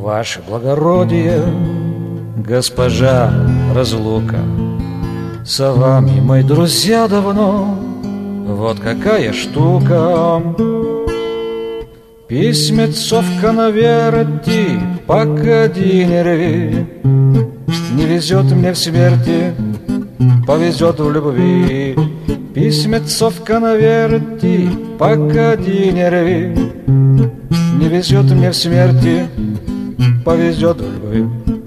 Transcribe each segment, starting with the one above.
Ваше благородие, госпожа разлука, со вами мы друзья давно. Вот какая штука. Письмецо в конверте, погоди, не рви. Не везет мне в смерти, повезет в любви. Письмецо в конверте, погоди, не рви. Не везет мне в смерти, повезет в любви.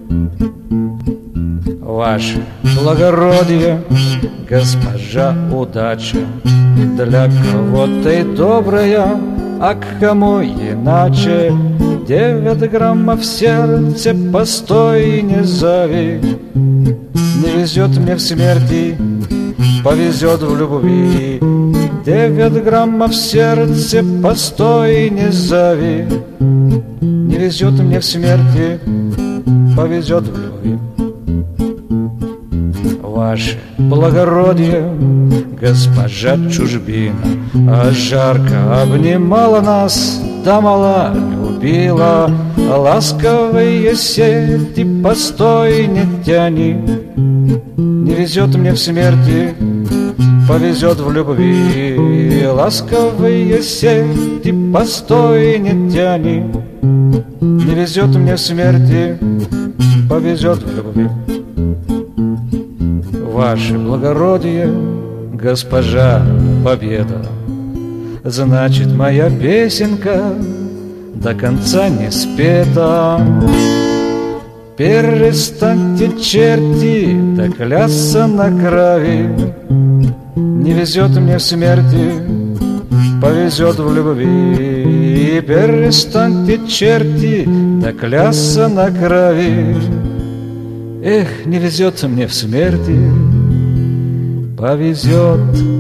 Ваше благородие, госпожа удача, для кого-то и добрая, а к кому иначе. 9 граммов в сердце, постой, не зови. Не везет мне в смерти, повезет в любви. 9 граммов в сердце, постой, не зови. Не везет мне в смерти, повезет в любви. Ваше благородие, госпожа чужбина, а жарко обнимала нас, да мало любила. Ласковые сети, постой, не тяни. Не везет мне в смерти, повезет в любви. Ласковые сети, постой, не тяни. Не везет мне в смерти, повезет в любви. Ваше благородие, госпожа победа, значит, моя песенка до конца не спета. Перестаньте, черти, да клясться на крови. Не везет мне в смерти, повезет в любви. Перестаньте, черти, да клясться на крови. Эх, не везет мне в смерти, повезет